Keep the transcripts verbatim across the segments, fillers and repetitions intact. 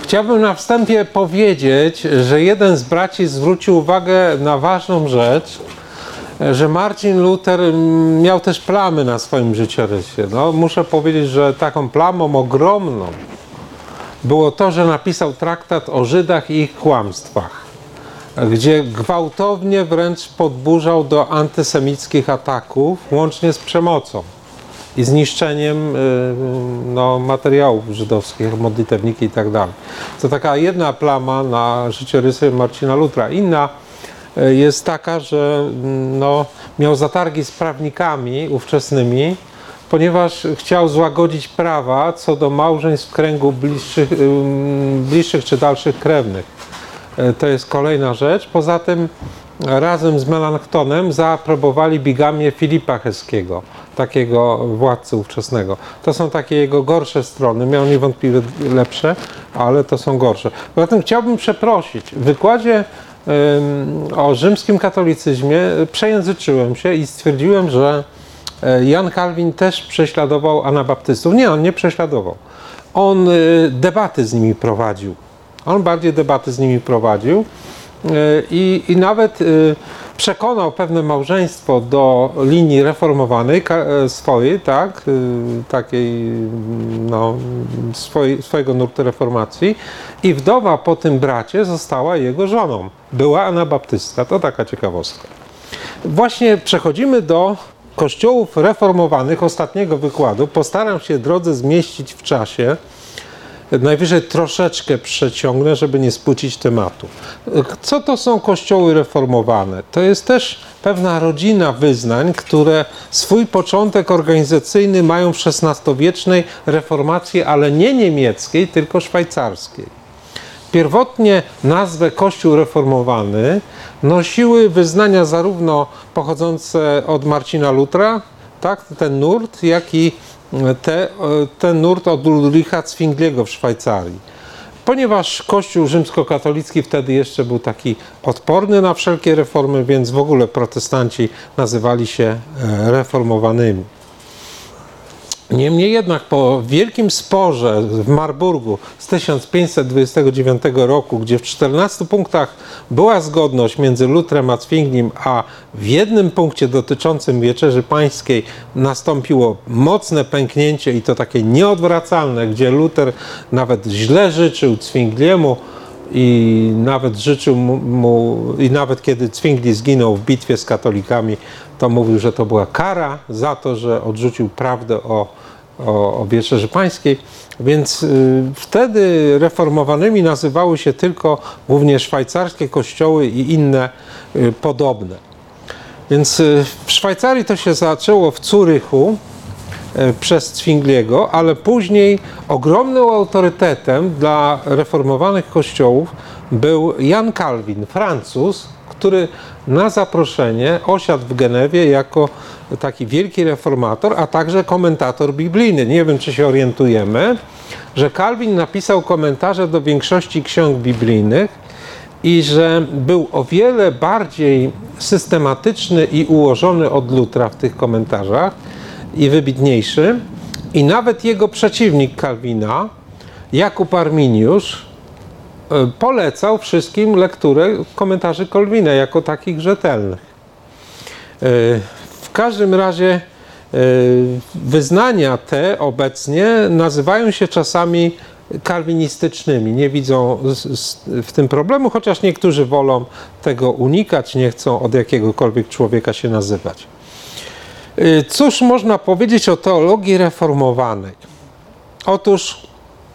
Chciałbym na wstępie powiedzieć, że jeden z braci zwrócił uwagę na ważną rzecz, że Marcin Luter miał też plamy na swoim życiorysie. No, muszę powiedzieć, że taką plamą ogromną było to, że napisał traktat o Żydach i ich kłamstwach, gdzie gwałtownie wręcz podburzał do antysemickich ataków, łącznie z przemocą i zniszczeniem no, materiałów żydowskich, modlitewniki i tak dalej. To taka jedna plama na życiorysie Marcina Lutera. Inna jest taka, że no, miał zatargi z prawnikami ówczesnymi, ponieważ chciał złagodzić prawa co do małżeństw w kręgu bliższych, bliższych czy dalszych krewnych. To jest kolejna rzecz. Poza tym razem z Melanktonem zaaprobowali bigamię Filipa Cheskiego, takiego władcy ówczesnego. To są takie jego gorsze strony. Miał niewątpliwie lepsze, ale to są gorsze. Poza tym chciałbym przeprosić. W wykładzie o rzymskim katolicyzmie przejęzyczyłem się i stwierdziłem, że Jan Kalwin też prześladował anabaptystów. Nie, on nie prześladował. On debaty z nimi prowadził. On bardziej debaty z nimi prowadził i, i nawet przekonał pewne małżeństwo do linii reformowanej swojej, tak, takiej no, swojej, swojego nurtu reformacji, i wdowa po tym bracie została jego żoną. Była anabaptystka, to taka ciekawostka. Właśnie przechodzimy do kościołów reformowanych ostatniego wykładu. Postaram się, drodzy, zmieścić w czasie. Najwyżej troszeczkę przeciągnę, żeby nie spłucić tematu. Co to są kościoły reformowane? To jest też pewna rodzina wyznań, które swój początek organizacyjny mają w szesnastowiecznej reformacji, ale nie niemieckiej, tylko szwajcarskiej. Pierwotnie nazwę Kościół reformowany nosiły wyznania zarówno pochodzące od Marcina Lutera, tak, ten nurt, jak i Te, ten nurt od Ulricha Zwingliego w Szwajcarii. Ponieważ Kościół rzymskokatolicki wtedy jeszcze był taki odporny na wszelkie reformy, więc w ogóle protestanci nazywali się reformowanymi. Niemniej jednak po wielkim sporze w Marburgu z tysiąc pięćset dwudziestego dziewiątego roku, gdzie w czternastu punktach była zgodność między Lutrem a Zwinglim, a w jednym punkcie dotyczącym Wieczerzy Pańskiej nastąpiło mocne pęknięcie i to takie nieodwracalne, gdzie Luter nawet źle życzył Zwingliemu i nawet życzył mu, i nawet kiedy Zwingli zginął w bitwie z katolikami, to mówił, że to była kara za to, że odrzucił prawdę o, o, o Wieczerzy Pańskiej. Więc y, wtedy reformowanymi nazywały się tylko głównie szwajcarskie kościoły i inne y, podobne. Więc y, w Szwajcarii to się zaczęło w Zurychu y, przez Zwingliego, ale później ogromnym autorytetem dla reformowanych kościołów był Jan Kalwin, Francuz, który na zaproszenie osiadł w Genewie jako taki wielki reformator, a także komentator biblijny. Nie wiem, czy się orientujemy, że Kalwin napisał komentarze do większości ksiąg biblijnych i że był o wiele bardziej systematyczny i ułożony od Lutera w tych komentarzach i wybitniejszy. I nawet jego przeciwnik Kalwina, Jakub Arminiusz, polecał wszystkim lekturę komentarzy Kalwina jako takich rzetelnych. W każdym razie wyznania te obecnie nazywają się czasami kalwinistycznymi. Nie widzą w tym problemu, chociaż niektórzy wolą tego unikać, nie chcą od jakiegokolwiek człowieka się nazywać. Cóż można powiedzieć o teologii reformowanej? Otóż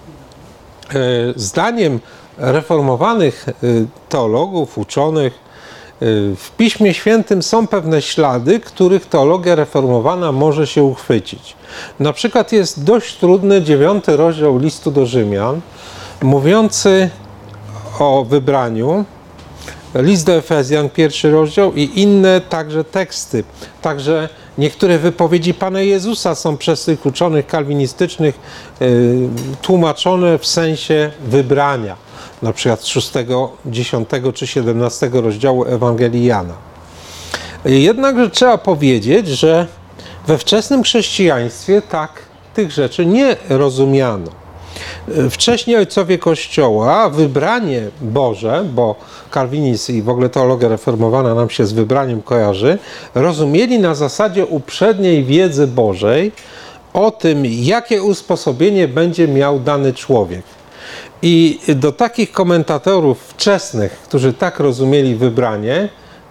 zdaniem reformowanych teologów, uczonych, w Piśmie Świętym są pewne ślady, których teologia reformowana może się uchwycić. Na przykład jest dość trudny dziewiąty rozdział listu do Rzymian, mówiący o wybraniu, list do Efezjan, pierwszy rozdział i inne także teksty. Także niektóre wypowiedzi Pana Jezusa są przez tych uczonych kalwinistycznych y, tłumaczone w sensie wybrania. Na przykład z szóstego, dziesiątego czy siedemnastego rozdziału Ewangelii Jana. Jednakże trzeba powiedzieć, że we wczesnym chrześcijaństwie tak tych rzeczy nie rozumiano. Wcześniej ojcowie Kościoła wybranie Boże, bo kalwinizm i w ogóle teologia reformowana nam się z wybraniem kojarzy, rozumieli na zasadzie uprzedniej wiedzy Bożej o tym, jakie usposobienie będzie miał dany człowiek. I do takich komentatorów wczesnych, którzy tak rozumieli wybranie,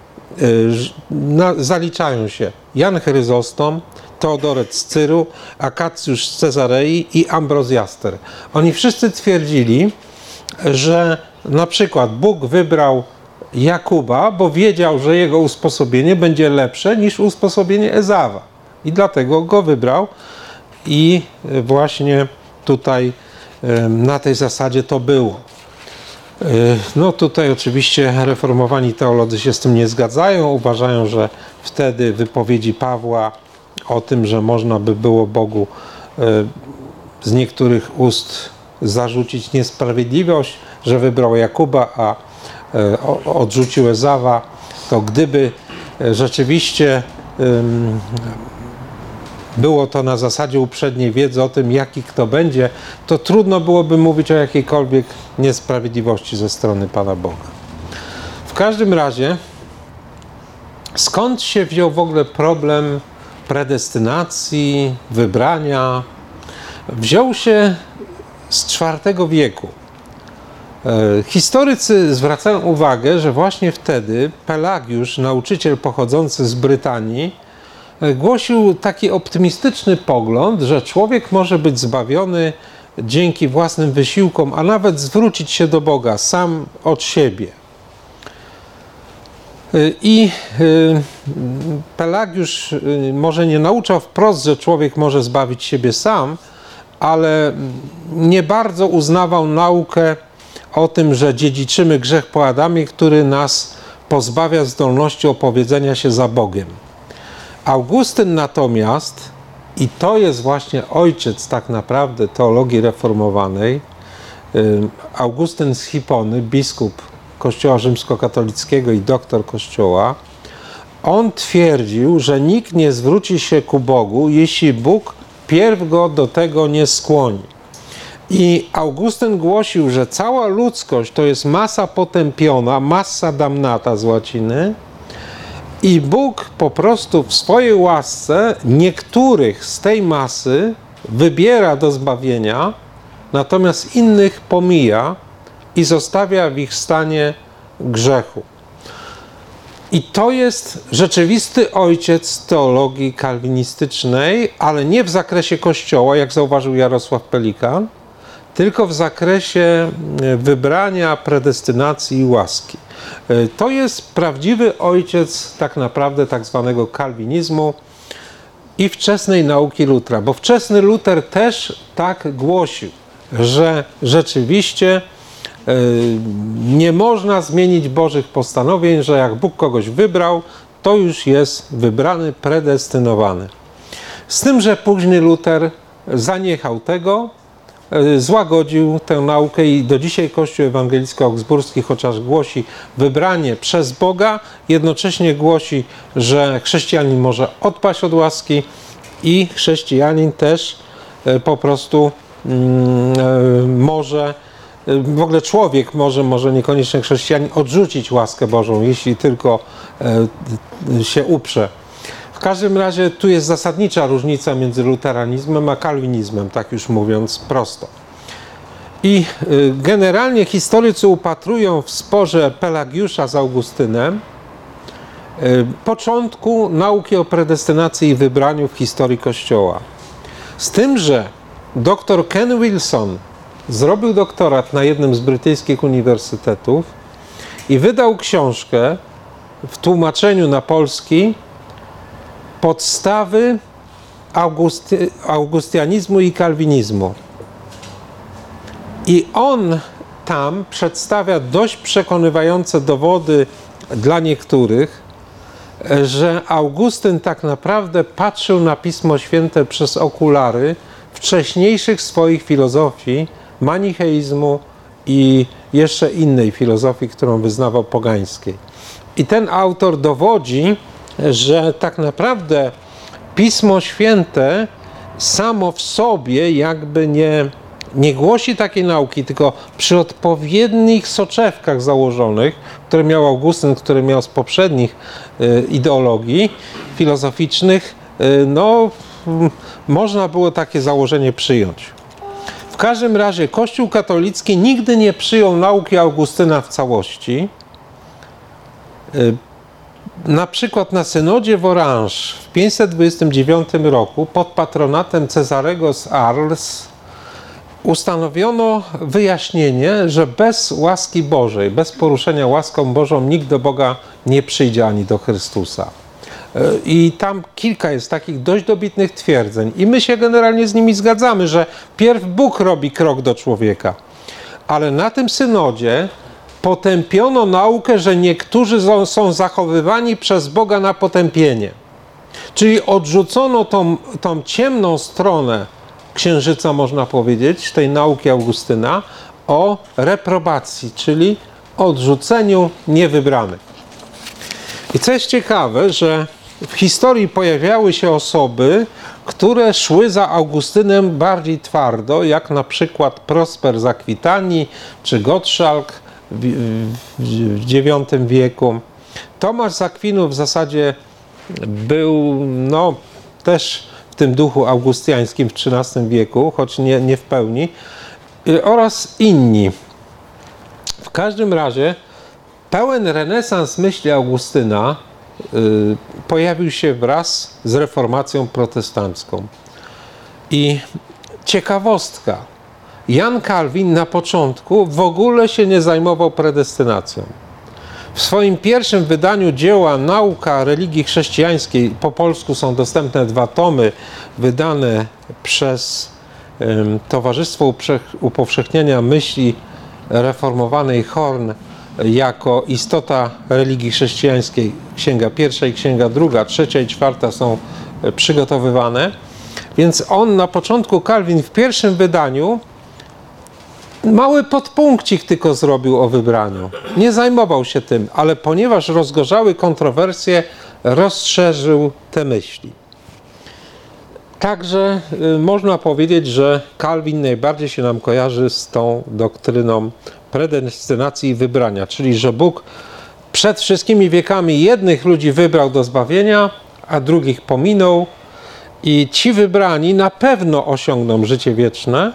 zaliczają się Jan Chryzostom, Teodoret z Cyru, Akacjusz z Cezarei i Ambrozjaster. Oni wszyscy twierdzili, że na przykład Bóg wybrał Jakuba, bo wiedział, że jego usposobienie będzie lepsze niż usposobienie Ezawa. I dlatego go wybrał i właśnie tutaj na tej zasadzie to było. No tutaj oczywiście reformowani teolodzy się z tym nie zgadzają, uważają, że wtedy wypowiedzi Pawła o tym, że można by było Bogu z niektórych ust zarzucić niesprawiedliwość, że wybrał Jakuba, a odrzucił Ezawa, to gdyby rzeczywiście było to na zasadzie uprzedniej wiedzy o tym, jaki kto będzie, to trudno byłoby mówić o jakiejkolwiek niesprawiedliwości ze strony Pana Boga. W każdym razie, skąd się wziął w ogóle problem predestynacji, wybrania? Wziął się z czwartego wieku. Historycy zwracają uwagę, że właśnie wtedy Pelagiusz, nauczyciel pochodzący z Brytanii, głosił taki optymistyczny pogląd, że człowiek może być zbawiony dzięki własnym wysiłkom, a nawet zwrócić się do Boga sam od siebie. I Pelagiusz może nie nauczał wprost, że człowiek może zbawić siebie sam, ale nie bardzo uznawał naukę o tym, że dziedziczymy grzech po Adamie, który nas pozbawia zdolności opowiedzenia się za Bogiem. Augustyn natomiast, i to jest właśnie ojciec tak naprawdę teologii reformowanej, Augustyn z Hipony, biskup Kościoła rzymskokatolickiego i doktor Kościoła, on twierdził, że nikt nie zwróci się ku Bogu, jeśli Bóg pierw go do tego nie skłoni. I Augustyn głosił, że cała ludzkość to jest masa potępiona, massa damnata z łaciny, i Bóg po prostu w swojej łasce niektórych z tej masy wybiera do zbawienia, natomiast innych pomija i zostawia w ich stanie grzechu. I to jest rzeczywisty ojciec teologii kalwinistycznej, ale nie w zakresie Kościoła, jak zauważył Jarosław Pelikan, tylko w zakresie wybrania, predestynacji i łaski. To jest prawdziwy ojciec tak naprawdę tak zwanego kalwinizmu i wczesnej nauki Lutera, bo wczesny Luter też tak głosił, że rzeczywiście nie można zmienić Bożych postanowień, że jak Bóg kogoś wybrał, to już jest wybrany, predestynowany. Z tym, że późny Luter zaniechał tego, złagodził tę naukę i do dzisiaj Kościół Ewangelicko-Augsburski, chociaż głosi wybranie przez Boga, jednocześnie głosi, że chrześcijanin może odpaść od łaski i chrześcijanin też po prostu mm, może, w ogóle człowiek może, może niekoniecznie chrześcijanin, odrzucić łaskę Bożą, jeśli tylko się uprze. W każdym razie tu jest zasadnicza różnica między luteranizmem a kalwinizmem, tak już mówiąc prosto. I generalnie historycy upatrują w sporze Pelagiusza z Augustynem początku nauki o predestynacji i wybraniu w historii Kościoła. Z tym, że dr Ken Wilson zrobił doktorat na jednym z brytyjskich uniwersytetów i wydał książkę w tłumaczeniu na polski Podstawy Augusty, augustianizmu i kalwinizmu. I on tam przedstawia dość przekonywające dowody dla niektórych, że Augustyn tak naprawdę patrzył na Pismo Święte przez okulary wcześniejszych swoich filozofii, manicheizmu i jeszcze innej filozofii, którą wyznawał pogańskiej. I ten autor dowodzi, że tak naprawdę Pismo Święte samo w sobie jakby nie nie głosi takiej nauki, tylko przy odpowiednich soczewkach założonych, które miał Augustyn, które miał z poprzednich y, ideologii filozoficznych, y, no y, można było takie założenie przyjąć. W każdym razie Kościół katolicki nigdy nie przyjął nauki Augustyna w całości. Y, na przykład na synodzie w Orange w pięćset dwudziestym dziewiątym roku pod patronatem Cezarego z Arles ustanowiono wyjaśnienie, że bez łaski Bożej, bez poruszenia łaską Bożą nikt do Boga nie przyjdzie ani do Chrystusa. I tam kilka jest takich dość dobitnych twierdzeń i my się generalnie z nimi zgadzamy, że pierw Bóg robi krok do człowieka. Ale na tym synodzie potępiono naukę, że niektórzy są, są zachowywani przez Boga na potępienie. Czyli odrzucono tą, tą ciemną stronę księżyca, można powiedzieć, tej nauki Augustyna o reprobacji, czyli odrzuceniu niewybranych. I co jest ciekawe, że w historii pojawiały się osoby, które szły za Augustynem bardziej twardo, jak na przykład Prosper z Akwitanii czy Gottschalk w dziewiątym wieku. Tomasz z Akwinu w zasadzie był no, też w tym duchu augustiańskim w trzynastym wieku, choć nie, nie w pełni, oraz inni. W każdym razie pełen renesans myśli Augustyna y, pojawił się wraz z reformacją protestancką. I ciekawostka, Jan Kalwin na początku w ogóle się nie zajmował predestynacją. W swoim pierwszym wydaniu dzieła Nauka religii chrześcijańskiej, po polsku są dostępne dwa tomy, wydane przez um, Towarzystwo Upowszechniania Myśli Reformowanej Horn jako istota religii chrześcijańskiej. Księga pierwsza i księga druga, trzecia i czwarta są przygotowywane. Więc on na początku, Kalwin w pierwszym wydaniu mały podpunkcik tylko zrobił o wybraniu. Nie zajmował się tym, ale ponieważ rozgorzały kontrowersje, rozszerzył te myśli. Także y, można powiedzieć, że Kalwin najbardziej się nam kojarzy z tą doktryną predestynacji i wybrania, czyli że Bóg przed wszystkimi wiekami jednych ludzi wybrał do zbawienia, a drugich pominął i ci wybrani na pewno osiągną życie wieczne,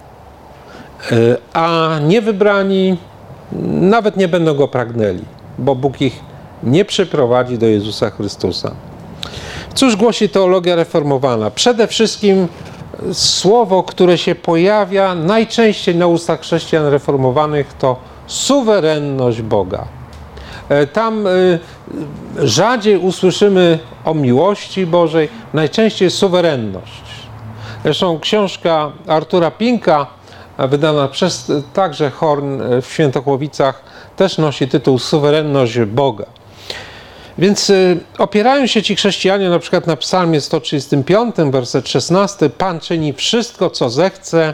a niewybrani nawet nie będą go pragnęli, bo Bóg ich nie przyprowadzi do Jezusa Chrystusa. Cóż głosi teologia reformowana? Przede wszystkim słowo, które się pojawia najczęściej na ustach chrześcijan reformowanych, to suwerenność Boga. Tam rzadziej usłyszymy o miłości Bożej, najczęściej suwerenność. Zresztą książka Artura Pinka, wydana przez także Horn w Świętochłowicach, też nosi tytuł Suwerenność Boga. Więc opierają się ci chrześcijanie na przykład na Psalmie sto trzydziestym piątym, werset szesnasty. Pan czyni wszystko, co zechce,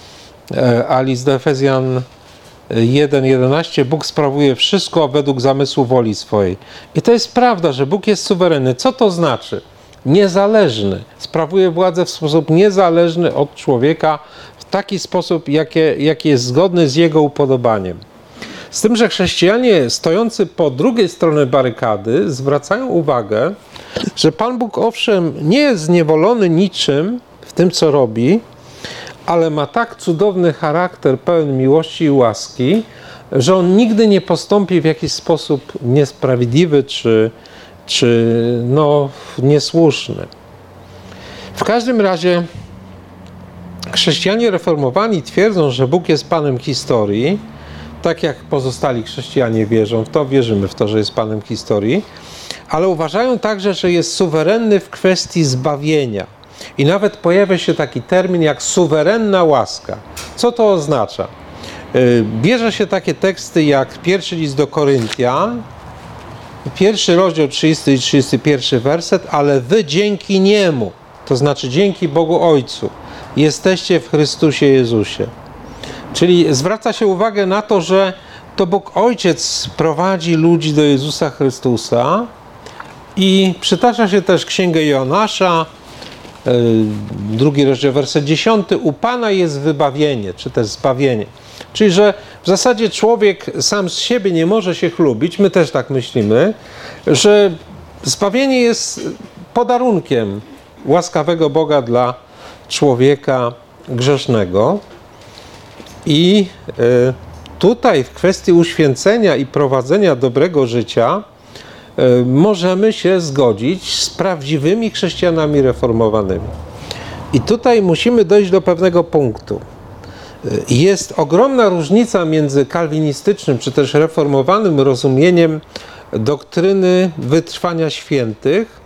a list do Efezjan jeden jedenaście. Bóg sprawuje wszystko według zamysłu woli swojej. I to jest prawda, że Bóg jest suwerenny. Co to znaczy? Niezależny. Sprawuje władzę w sposób niezależny od człowieka, w taki sposób, jakie, jaki jest zgodny z jego upodobaniem. Z tym, że chrześcijanie stojący po drugiej stronie barykady zwracają uwagę, że Pan Bóg owszem nie jest zniewolony niczym w tym, co robi, ale ma tak cudowny charakter, pełen miłości i łaski, że On nigdy nie postąpi w jakiś sposób niesprawiedliwy czy, czy no, niesłuszny. W każdym razie chrześcijanie reformowani twierdzą, że Bóg jest Panem historii, tak jak pozostali chrześcijanie wierzą w to, wierzymy w to, że jest Panem historii, ale uważają także, że jest suwerenny w kwestii zbawienia. I nawet pojawia się taki termin jak suwerenna łaska. Co to oznacza? Bierze się takie teksty jak pierwszy list do Koryntian, pierwszy rozdział, trzydziesty i trzydziesty pierwszy werset, ale wy dzięki Niemu, to znaczy dzięki Bogu Ojcu, jesteście w Chrystusie Jezusie. Czyli zwraca się uwagę na to, że to Bóg Ojciec prowadzi ludzi do Jezusa Chrystusa i przytacza się też Księgę Jonasza, drugi rozdział, werset dziesiąty, u Pana jest wybawienie, czy też zbawienie. Czyli, że w zasadzie człowiek sam z siebie nie może się chlubić, my też tak myślimy, że zbawienie jest podarunkiem łaskawego Boga dla człowieka grzesznego. I tutaj w kwestii uświęcenia i prowadzenia dobrego życia możemy się zgodzić z prawdziwymi chrześcijanami reformowanymi. I tutaj musimy dojść do pewnego punktu. Jest ogromna różnica między kalwinistycznym czy też reformowanym rozumieniem doktryny wytrwania świętych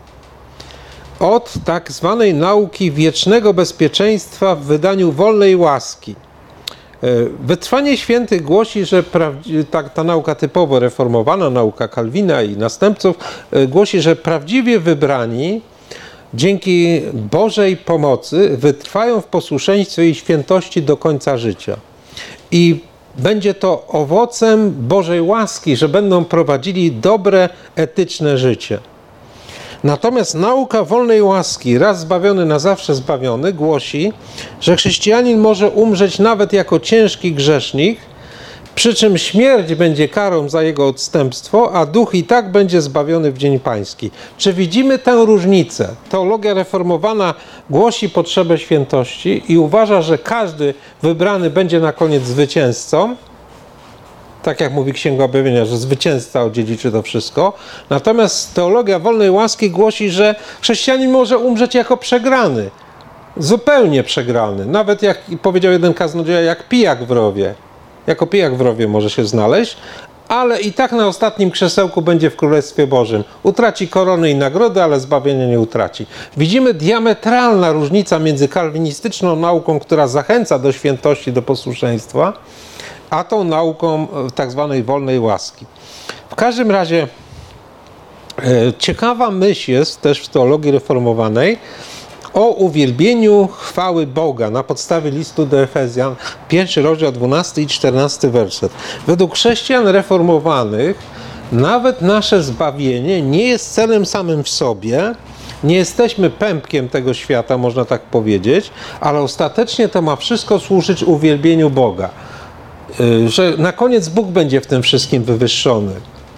od tak zwanej nauki wiecznego bezpieczeństwa w wydaniu wolnej łaski. Wytrwanie świętych głosi, że ta, ta nauka typowo reformowana, nauka Kalwina i następców, głosi, że prawdziwie wybrani dzięki Bożej pomocy wytrwają w posłuszeństwie i świętości do końca życia. I będzie to owocem Bożej łaski, że będą prowadzili dobre, etyczne życie. Natomiast nauka wolnej łaski, raz zbawiony, na zawsze zbawiony, głosi, że chrześcijanin może umrzeć nawet jako ciężki grzesznik, przy czym śmierć będzie karą za jego odstępstwo, a duch i tak będzie zbawiony w dzień pański. Czy widzimy tę różnicę? Teologia reformowana głosi potrzebę świętości i uważa, że każdy wybrany będzie na koniec zwycięzcą, tak jak mówi Księga Objawienia, że zwycięzca odziedziczy to wszystko. Natomiast teologia wolnej łaski głosi, że chrześcijanin może umrzeć jako przegrany. Zupełnie przegrany. Nawet jak powiedział jeden kaznodzieja, jak pijak w rowie. Jako pijak w rowie może się znaleźć, ale i tak na ostatnim krzesełku będzie w Królestwie Bożym. Utraci korony i nagrody, ale zbawienia nie utraci. Widzimy diametralna różnica między kalwinistyczną nauką, która zachęca do świętości, do posłuszeństwa, a tą nauką tak zwanej wolnej łaski. W każdym razie e, ciekawa myśl jest też w teologii reformowanej o uwielbieniu chwały Boga na podstawie listu do Efezjan, pierwszy rozdział, dwunasty i czternasty werset. Według chrześcijan reformowanych nawet nasze zbawienie nie jest celem samym w sobie, nie jesteśmy pępkiem tego świata, można tak powiedzieć, ale ostatecznie to ma wszystko służyć uwielbieniu Boga. Że na koniec Bóg będzie w tym wszystkim wywyższony.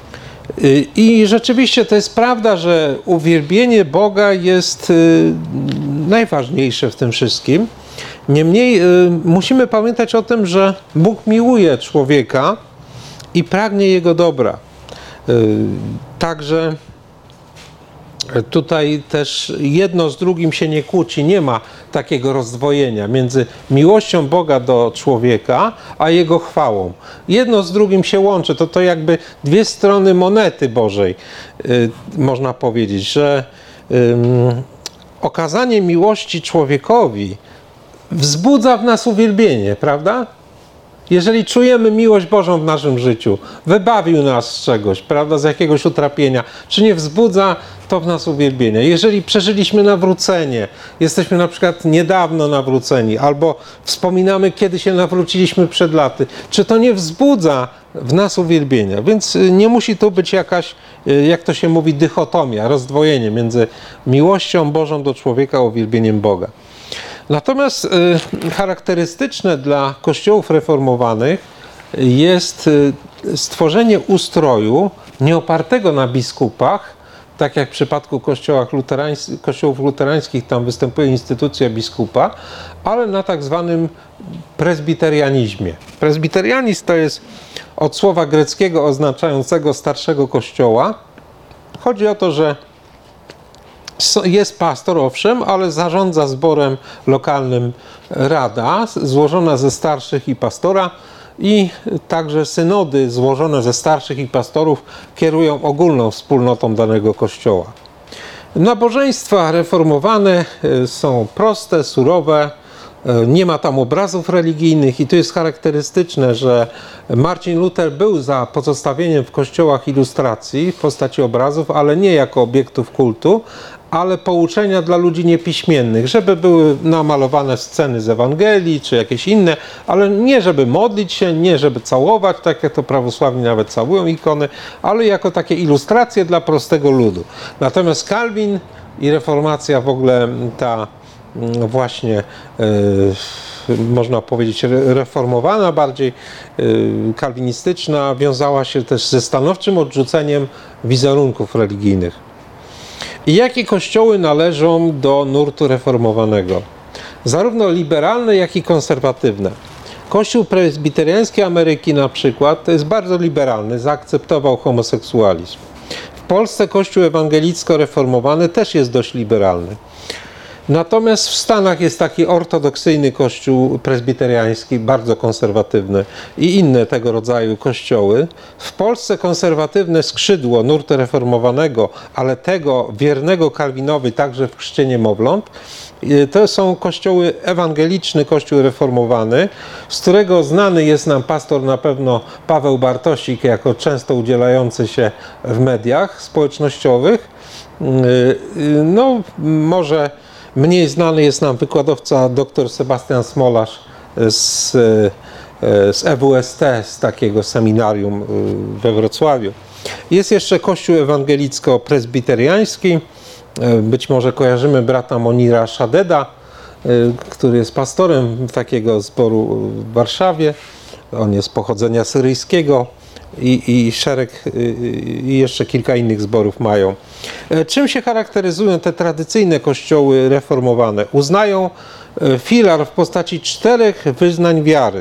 I rzeczywiście to jest prawda, że uwielbienie Boga jest najważniejsze w tym wszystkim. Niemniej musimy pamiętać o tym, że Bóg miłuje człowieka i pragnie jego dobra. Także tutaj też jedno z drugim się nie kłóci, nie ma takiego rozdwojenia między miłością Boga do człowieka, a Jego chwałą. Jedno z drugim się łączy, to to jakby dwie strony monety Bożej, yy, można powiedzieć, że yy, okazanie miłości człowiekowi wzbudza w nas uwielbienie, prawda? Jeżeli czujemy miłość Bożą w naszym życiu, wybawił nas z czegoś, prawda, z jakiegoś utrapienia, czy nie wzbudza to w nas uwielbienia? Jeżeli przeżyliśmy nawrócenie, jesteśmy na przykład niedawno nawróceni, albo wspominamy, kiedy się nawróciliśmy przed laty, czy to nie wzbudza w nas uwielbienia? Więc nie musi tu być jakaś, jak to się mówi, dychotomia, rozdwojenie między miłością Bożą do człowieka a uwielbieniem Boga. Natomiast y, charakterystyczne dla kościołów reformowanych jest y, stworzenie ustroju nieopartego na biskupach, tak jak w przypadku kościołach luterańs- kościołów luterańskich, tam występuje instytucja biskupa, ale na tak zwanym prezbiterianizmie. Prezbiterianizm to jest od słowa greckiego oznaczającego starszego kościoła. Chodzi o to, że jest pastor, owszem, ale zarządza zborem lokalnym rada złożona ze starszych i pastora i także synody złożone ze starszych i pastorów kierują ogólną wspólnotą danego kościoła. Nabożeństwa reformowane są proste, surowe, nie ma tam obrazów religijnych i to jest charakterystyczne, że Marcin Luter był za pozostawieniem w kościołach ilustracji w postaci obrazów, ale nie jako obiektów kultu, ale pouczenia dla ludzi niepiśmiennych, żeby były namalowane sceny z Ewangelii, czy jakieś inne, ale nie żeby modlić się, nie żeby całować, tak jak to prawosławni nawet całują ikony, ale jako takie ilustracje dla prostego ludu. Natomiast Kalwin i reformacja w ogóle ta właśnie można powiedzieć reformowana, bardziej kalwinistyczna, wiązała się też ze stanowczym odrzuceniem wizerunków religijnych. I jakie kościoły należą do nurtu reformowanego? Zarówno liberalne, jak i konserwatywne. Kościół prezbiteriański Ameryki na przykład to jest bardzo liberalny, zaakceptował homoseksualizm. W Polsce Kościół ewangelicko-reformowany też jest dość liberalny. Natomiast w Stanach jest taki ortodoksyjny kościół prezbiteriański, bardzo konserwatywny i inne tego rodzaju kościoły. W Polsce konserwatywne skrzydło nurtu reformowanego, ale tego wiernego Kalwinowi także w chrzcie niemowląt, to są kościoły ewangeliczny, kościół reformowany, z którego znany jest nam pastor na pewno Paweł Bartosik, jako często udzielający się w mediach społecznościowych. No może mniej znany jest nam wykładowca dr Sebastian Smolarz z, z E W S T, z takiego seminarium we Wrocławiu. Jest jeszcze kościół ewangelicko-prezbiteriański. Być może kojarzymy brata Monira Shadeda, który jest pastorem takiego zboru w Warszawie. On jest pochodzenia syryjskiego i, i szereg, i jeszcze kilka innych zborów mają. Czym się charakteryzują te tradycyjne kościoły reformowane? Uznają filar w postaci czterech wyznań wiary.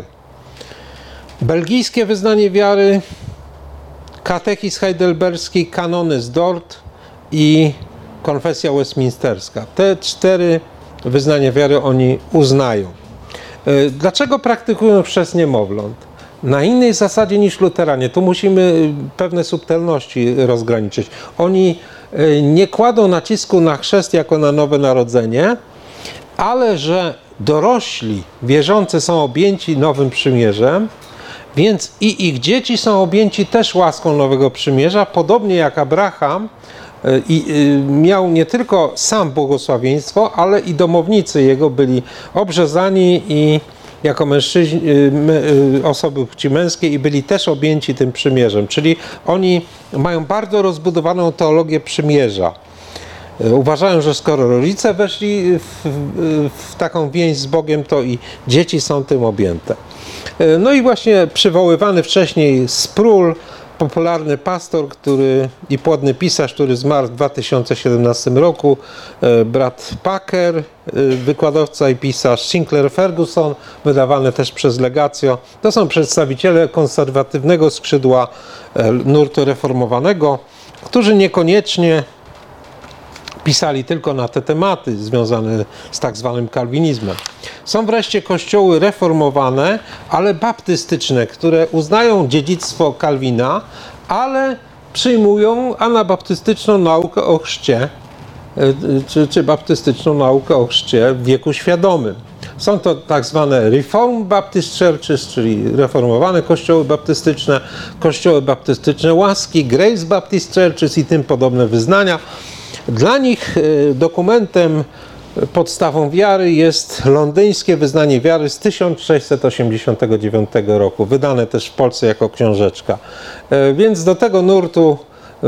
Belgijskie wyznanie wiary, katechizm heidelberski, kanony z Dort i konfesja westminsterska. Te cztery wyznania wiary oni uznają. Dlaczego praktykują przez niemowląt? Na innej zasadzie niż luteranie. Tu musimy pewne subtelności rozgraniczyć. Oni nie kładą nacisku na chrzest jako na nowe narodzenie, ale że dorośli wierzący są objęci nowym przymierzem, więc i ich dzieci są objęci też łaską nowego przymierza, podobnie jak Abraham i miał nie tylko sam błogosławieństwo, ale i domownicy jego byli obrzezani i jako mężczyźni, osoby płci męskiej i byli też objęci tym przymierzem. Czyli oni mają bardzo rozbudowaną teologię przymierza. Uważają, że skoro rodzice weszli w, w taką więź z Bogiem, to i dzieci są tym objęte. No i właśnie przywoływany wcześniej Sproul, popularny pastor, który i płodny pisarz, który zmarł w dwa tysiące siedemnastym roku, brat Packer, wykładowca i pisarz Sinclair Ferguson, wydawany też przez Legatio. To są przedstawiciele konserwatywnego skrzydła nurtu reformowanego, którzy niekoniecznie pisali tylko na te tematy związane z tak zwanym kalwinizmem. Są wreszcie kościoły reformowane, ale baptystyczne, które uznają dziedzictwo Kalwina, ale przyjmują anabaptystyczną naukę o chrzcie, czy, czy baptystyczną naukę o chrzcie w wieku świadomym. Są to tak zwane Reformed Baptist Churches, czyli reformowane kościoły baptystyczne, kościoły baptystyczne łaski, Grace Baptist Churches i tym podobne wyznania. Dla nich dokumentem, podstawą wiary jest londyńskie wyznanie wiary z tysiąc sześćset osiemdziesiątego dziewiątego roku, wydane też w Polsce jako książeczka. Więc do tego nurtu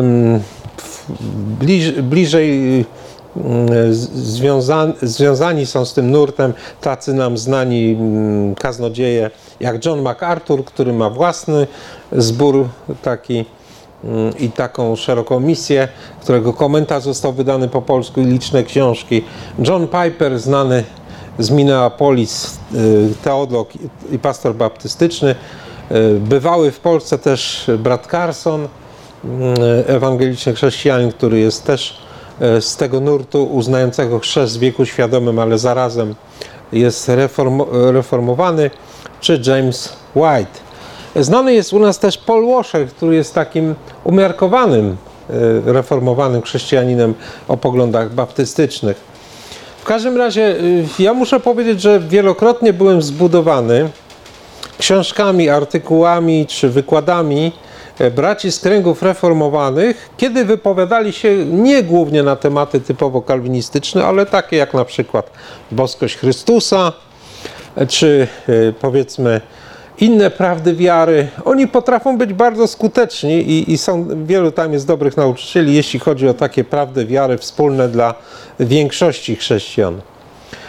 bliżej związani, związani są z tym nurtem tacy nam znani kaznodzieje jak John MacArthur, który ma własny zbór taki i taką szeroką misję, którego komentarz został wydany po polsku i liczne książki. John Piper, znany z Minneapolis, teolog i pastor baptystyczny, bywały w Polsce też brat Carson, ewangeliczny chrześcijanin, który jest też z tego nurtu uznającego chrzest w wieku świadomym, ale zarazem jest reform, reformowany, czy James White. Znany jest u nas też Paul Washer, który jest takim umiarkowanym, reformowanym chrześcijaninem o poglądach baptystycznych. W każdym razie ja muszę powiedzieć, że wielokrotnie byłem zbudowany książkami, artykułami czy wykładami braci z kręgów reformowanych, kiedy wypowiadali się nie głównie na tematy typowo kalwinistyczne, ale takie jak na przykład boskość Chrystusa, czy powiedzmy inne prawdy wiary. Oni potrafią być bardzo skuteczni i, i są, wielu tam jest dobrych nauczycieli, jeśli chodzi o takie prawdy wiary wspólne dla większości chrześcijan.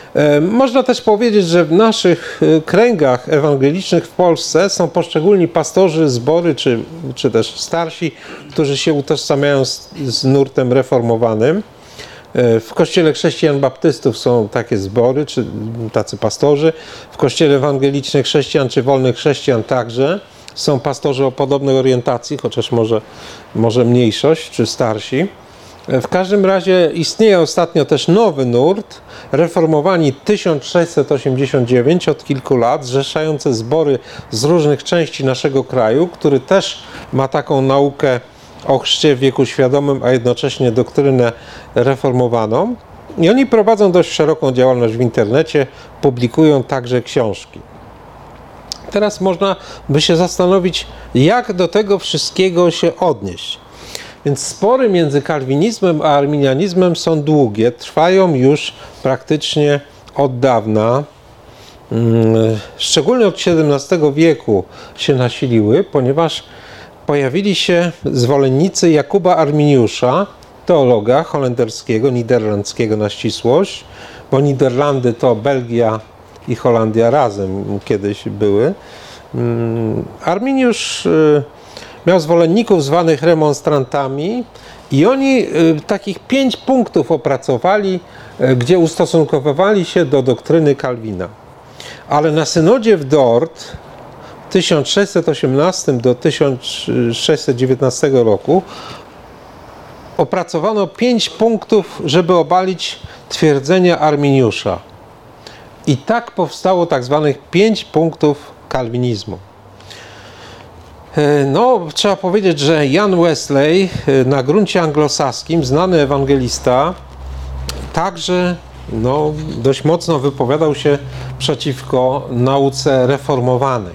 Można też powiedzieć, że w naszych kręgach ewangelicznych w Polsce są poszczególni pastorzy, zbory, czy, czy też starsi, którzy się utożsamiają z, z nurtem reformowanym. W Kościele Chrześcijan Baptystów są takie zbory, czy tacy pastorzy. W Kościele Ewangelicznych Chrześcijan, czy Wolnych Chrześcijan także są pastorzy o podobnej orientacji, chociaż może, może mniejszość, czy starsi. W każdym razie istnieje ostatnio też nowy nurt, Reformowani tysiąc sześćset osiemdziesiąt dziewięć, od kilku lat, zrzeszające zbory z różnych części naszego kraju, który też ma taką naukę o chrzcie w wieku świadomym, a jednocześnie doktrynę reformowaną. I oni prowadzą dość szeroką działalność w internecie, publikują także książki. Teraz można by się zastanowić, jak do tego wszystkiego się odnieść. Więc spory między kalwinizmem a arminianizmem są długie, trwają już praktycznie od dawna. Szczególnie od siedemnastego wieku się nasiliły, ponieważ pojawili się zwolennicy Jakuba Arminiusza, teologa holenderskiego, niderlandzkiego na ścisłość, bo Niderlandy to Belgia i Holandia razem kiedyś były. Arminiusz miał zwolenników zwanych remonstrantami i oni takich pięć punktów opracowali, gdzie ustosunkowywali się do doktryny Kalwina. Ale na synodzie w Dort w tysiąc sześćset osiemnastym do tysiąc sześćset dziewiętnastego roku opracowano pięć punktów, żeby obalić twierdzenia Arminiusza. I tak powstało tak zwanych pięć punktów kalwinizmu. No, trzeba powiedzieć, że Jan Wesley na gruncie anglosaskim, znany ewangelista, także no, dość mocno wypowiadał się przeciwko nauce reformowanej.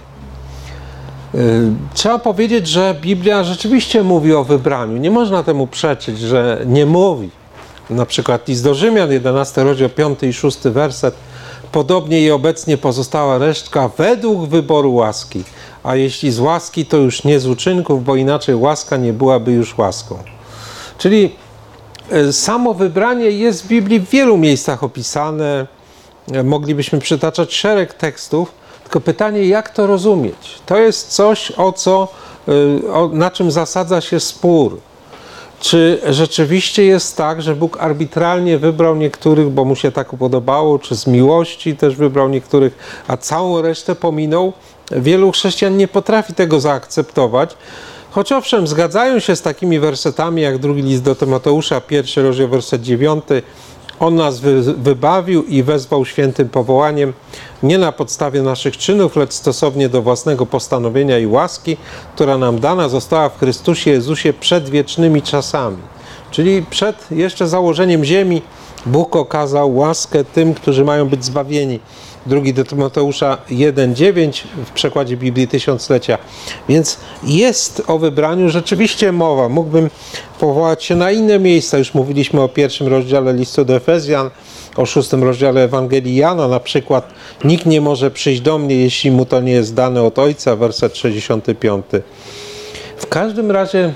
Trzeba powiedzieć, że Biblia rzeczywiście mówi o wybraniu. Nie można temu przeczyć, że nie mówi. Na przykład list do Rzymian, jedenasty rozdział, piąty i szósty werset. Podobnie i obecnie pozostała resztka według wyboru łaski. A jeśli z łaski, to już nie z uczynków, bo inaczej łaska nie byłaby już łaską. Czyli samo wybranie jest w Biblii w wielu miejscach opisane. Moglibyśmy przytaczać szereg tekstów, tylko pytanie, jak to rozumieć? To jest coś, o co, o, na czym zasadza się spór. Czy rzeczywiście jest tak, że Bóg arbitralnie wybrał niektórych, bo mu się tak podobało, czy z miłości też wybrał niektórych, a całą resztę pominął? Wielu chrześcijan nie potrafi tego zaakceptować, choć owszem, zgadzają się z takimi wersetami jak drugi list do Tymoteusza, pierwszy rozdział, werset dziewiąty. On nas wy, wybawił i wezwał świętym powołaniem, nie na podstawie naszych czynów, lecz stosownie do własnego postanowienia i łaski, która nam dana została w Chrystusie Jezusie przed wiecznymi czasami. Czyli przed jeszcze założeniem ziemi Bóg okazał łaskę tym, którzy mają być zbawieni. Drugi do Tymoteusza jeden dziewięć w przekładzie Biblii Tysiąclecia. Więc jest o wybraniu rzeczywiście mowa. Mógłbym powołać się na inne miejsca. Już mówiliśmy o pierwszym rozdziale listu do Efezjan, o szóstym rozdziale Ewangelii Jana. Na przykład nikt nie może przyjść do mnie, jeśli mu to nie jest dane od Ojca, werset sześćdziesiąty piąty. W każdym razie,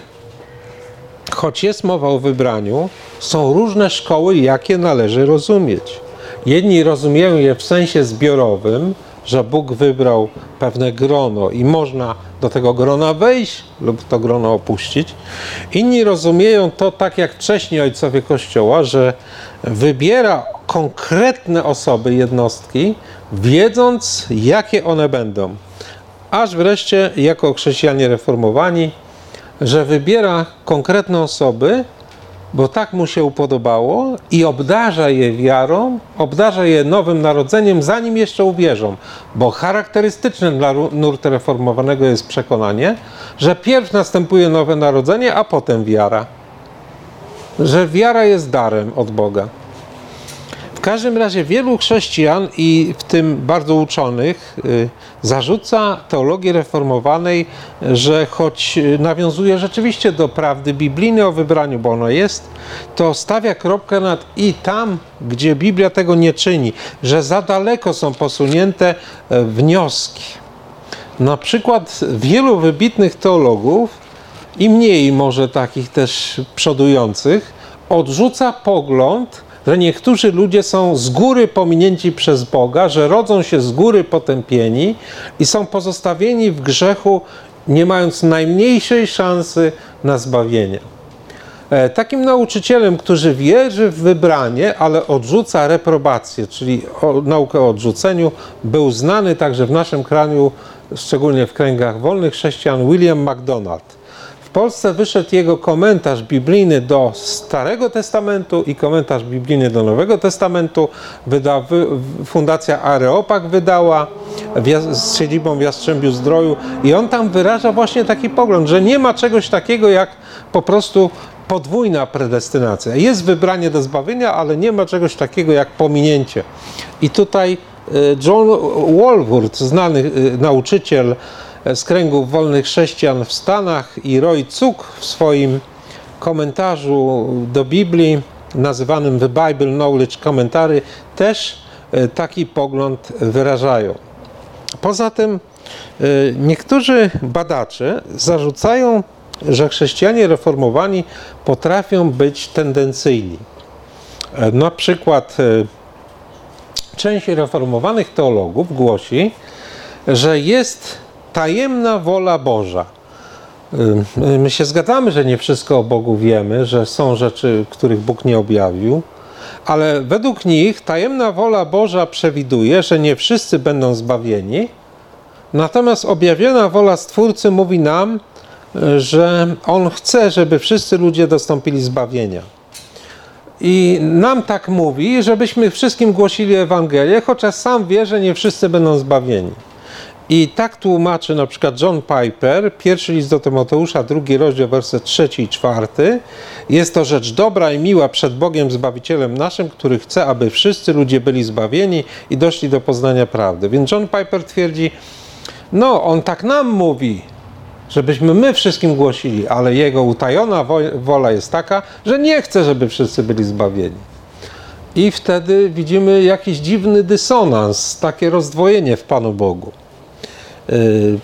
choć jest mowa o wybraniu, są różne szkoły, jakie należy rozumieć. Jedni rozumieją je w sensie zbiorowym, że Bóg wybrał pewne grono i można do tego grona wejść lub to grono opuścić. Inni rozumieją to tak jak wcześniej ojcowie Kościoła, że wybiera konkretne osoby, jednostki, wiedząc, jakie one będą. Aż wreszcie, jako chrześcijanie reformowani, że wybiera konkretne osoby, bo tak mu się upodobało i obdarza je wiarą, obdarza je nowym narodzeniem, zanim jeszcze uwierzą. Bo charakterystyczne dla nurtu reformowanego jest przekonanie, że pierw następuje nowe narodzenie, a potem wiara. Że wiara jest darem od Boga. W każdym razie wielu chrześcijan, i w tym bardzo uczonych, zarzuca teologii reformowanej, że choć nawiązuje rzeczywiście do prawdy biblijnej o wybraniu, bo ono jest, to stawia kropkę nad i tam, gdzie Biblia tego nie czyni, że za daleko są posunięte wnioski. Na przykład wielu wybitnych teologów, i mniej może takich też przodujących, odrzuca pogląd, że niektórzy ludzie są z góry pominięci przez Boga, że rodzą się z góry potępieni i są pozostawieni w grzechu, nie mając najmniejszej szansy na zbawienie. Takim nauczycielem, który wierzy w wybranie, ale odrzuca reprobację, czyli o, naukę o odrzuceniu, był znany także w naszym kraju, szczególnie w kręgach wolnych chrześcijan, William MacDonald. W Polsce wyszedł jego komentarz biblijny do Starego Testamentu i komentarz biblijny do Nowego Testamentu. Wyda, wy, Fundacja Areopag wydała z siedzibą w Jastrzębiu-Zdroju i on tam wyraża właśnie taki pogląd, że nie ma czegoś takiego jak po prostu podwójna predestynacja. Jest wybranie do zbawienia, ale nie ma czegoś takiego jak pominięcie. I tutaj John Walvoord, znany nauczyciel z kręgów wolnych chrześcijan w Stanach, i Roy Cook w swoim komentarzu do Biblii nazywanym The Bible Knowledge Commentary też taki pogląd wyrażają. Poza tym niektórzy badacze zarzucają, że chrześcijanie reformowani potrafią być tendencyjni. Na przykład część reformowanych teologów głosi, że jest tajemna wola Boża. My się zgadzamy, że nie wszystko o Bogu wiemy, że są rzeczy, których Bóg nie objawił, ale według nich tajemna wola Boża przewiduje, że nie wszyscy będą zbawieni, natomiast objawiona wola Stwórcy mówi nam, że On chce, żeby wszyscy ludzie dostąpili zbawienia. I nam tak mówi, żebyśmy wszystkim głosili Ewangelię, chociaż sam wie, że nie wszyscy będą zbawieni. I tak tłumaczy na przykład John Piper, pierwszy list do Tymoteusza, drugi rozdział, werset trzeci i czwarty. Jest to rzecz dobra i miła przed Bogiem Zbawicielem naszym, który chce, aby wszyscy ludzie byli zbawieni i doszli do poznania prawdy. Więc John Piper twierdzi, no on tak nam mówi, żebyśmy my wszystkim głosili, ale jego utajona wola jest taka, że nie chce, żeby wszyscy byli zbawieni. I wtedy widzimy jakiś dziwny dysonans, takie rozdwojenie w Panu Bogu. Yy.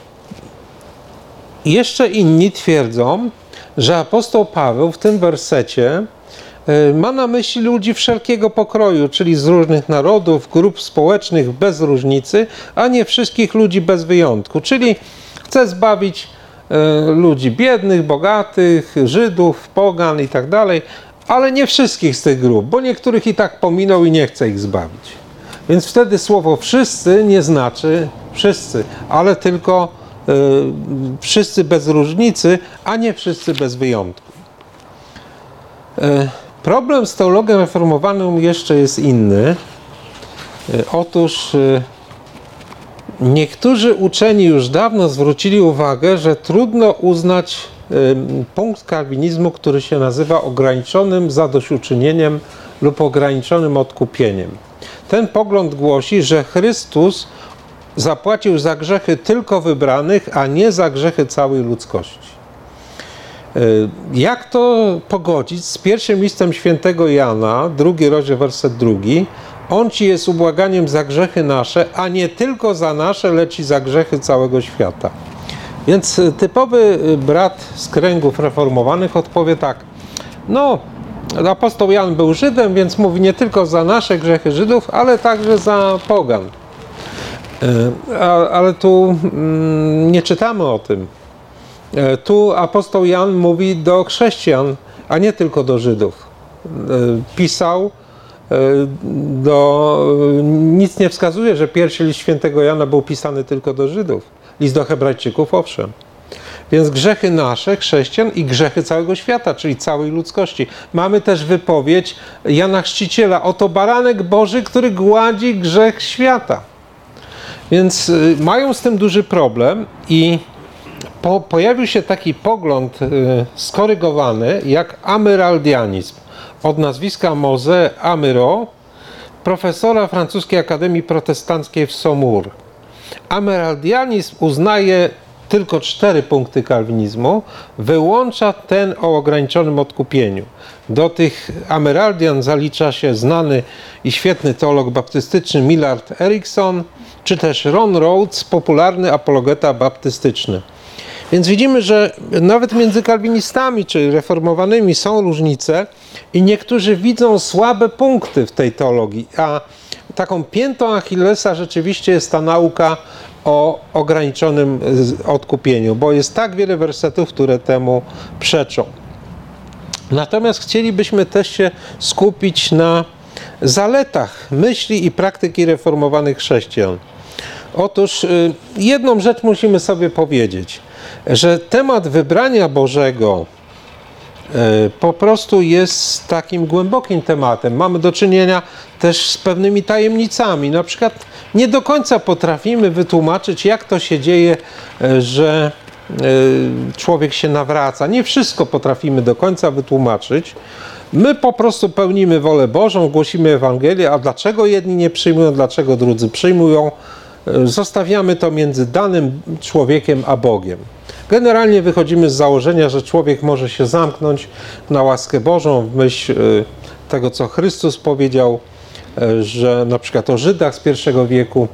Jeszcze inni twierdzą, że apostoł Paweł w tym wersecie yy, ma na myśli ludzi wszelkiego pokroju, czyli z różnych narodów, grup społecznych bez różnicy, a nie wszystkich ludzi bez wyjątku. Czyli chce zbawić yy, ludzi biednych, bogatych, Żydów, pogan i tak dalej, ale nie wszystkich z tych grup, bo niektórych i tak pominął i nie chce ich zbawić. Więc wtedy słowo wszyscy nie znaczy wszyscy, ale tylko y, wszyscy bez różnicy, a nie wszyscy bez wyjątku. Y, problem z teologią reformowaną jeszcze jest inny. Y, otóż y, niektórzy uczeni już dawno zwrócili uwagę, że trudno uznać y, punkt kalwinizmu, który się nazywa ograniczonym zadośćuczynieniem lub ograniczonym odkupieniem. Ten pogląd głosi, że Chrystus zapłacił za grzechy tylko wybranych, a nie za grzechy całej ludzkości. Jak to pogodzić z pierwszym listem świętego Jana, drugi rozdział, werset drugi? On ci jest ubłaganiem za grzechy nasze, a nie tylko za nasze, lecz i za grzechy całego świata. Więc typowy brat z kręgów reformowanych odpowie tak, no, apostoł Jan był Żydem, więc mówi nie tylko za nasze grzechy Żydów, ale także za pogan. Ale tu nie czytamy o tym. Tu apostoł Jan mówi do chrześcijan, a nie tylko do Żydów. Pisał do... Nic nie wskazuje, że pierwszy list świętego Jana był pisany tylko do Żydów. List do Hebrajczyków, owszem. Więc grzechy nasze, chrześcijan, i grzechy całego świata, czyli całej ludzkości. Mamy też wypowiedź Jana Chrzciciela. Oto baranek Boży, który gładzi grzech świata. Więc y, mają z tym duży problem i po, pojawił się taki pogląd y, skorygowany jak amyraldianizm. Od nazwiska Mosè Amyro, profesora francuskiej Akademii Protestanckiej w Saumur. Amyraldianizm uznaje tylko cztery punkty kalwinizmu, wyłącza ten o ograniczonym odkupieniu. Do tych amyraldian zalicza się znany i świetny teolog baptystyczny Millard Erickson, czy też Ron Rhodes, popularny apologeta baptystyczny. Więc widzimy, że nawet między kalwinistami czy reformowanymi są różnice i niektórzy widzą słabe punkty w tej teologii, a taką piętą Achillesa rzeczywiście jest ta nauka o ograniczonym odkupieniu, bo jest tak wiele wersetów, które temu przeczą. Natomiast chcielibyśmy też się skupić na zaletach myśli i praktyki reformowanych chrześcijan. Otóż jedną rzecz musimy sobie powiedzieć, że temat wybrania Bożego po prostu jest takim głębokim tematem. Mamy do czynienia też z pewnymi tajemnicami. Na przykład nie do końca potrafimy wytłumaczyć, jak to się dzieje, że człowiek się nawraca. Nie wszystko potrafimy do końca wytłumaczyć. My po prostu pełnimy wolę Bożą, głosimy Ewangelię, a dlaczego jedni nie przyjmują, dlaczego drudzy przyjmują, zostawiamy to między danym człowiekiem a Bogiem. Generalnie wychodzimy z założenia, że człowiek może się zamknąć na łaskę Bożą w myśl tego, co Chrystus powiedział, że na przykład o Żydach z pierwszego wieku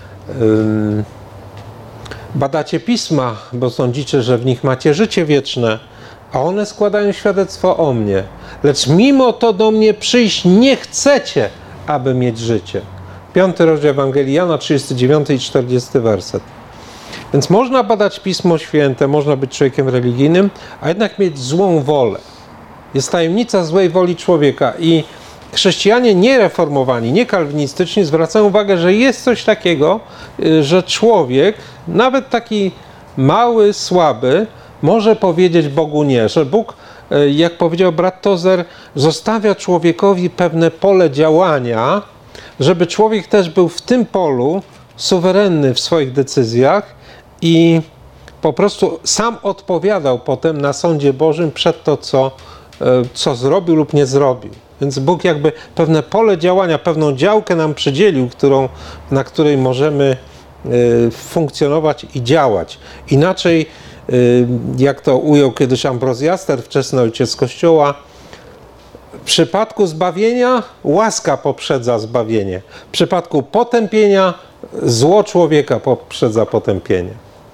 badacie pisma, bo sądzicie, że w nich macie życie wieczne, a one składają świadectwo o mnie. Lecz mimo to do mnie przyjść nie chcecie, aby mieć życie. Piąty rozdział Ewangelii Jana, trzydziesty dziewiąty i czterdziesty werset. Więc można badać Pismo Święte, można być człowiekiem religijnym, a jednak mieć złą wolę. Jest tajemnica złej woli człowieka i chrześcijanie niereformowani, niekalwinistyczni zwracają uwagę, że jest coś takiego, że człowiek, nawet taki mały, słaby, może powiedzieć Bogu nie, że Bóg, jak powiedział brat Tozer, zostawia człowiekowi pewne pole działania, żeby człowiek też był w tym polu suwerenny w swoich decyzjach i po prostu sam odpowiadał potem na sądzie Bożym przed to, co, co zrobił lub nie zrobił. Więc Bóg jakby pewne pole działania, pewną działkę nam przydzielił, którą, na której możemy y, funkcjonować i działać. Inaczej, y, jak to ujął kiedyś Ambrozjaster, wczesny ojciec Kościoła, w przypadku zbawienia łaska poprzedza zbawienie. W przypadku potępienia zło człowieka poprzedza potępienie.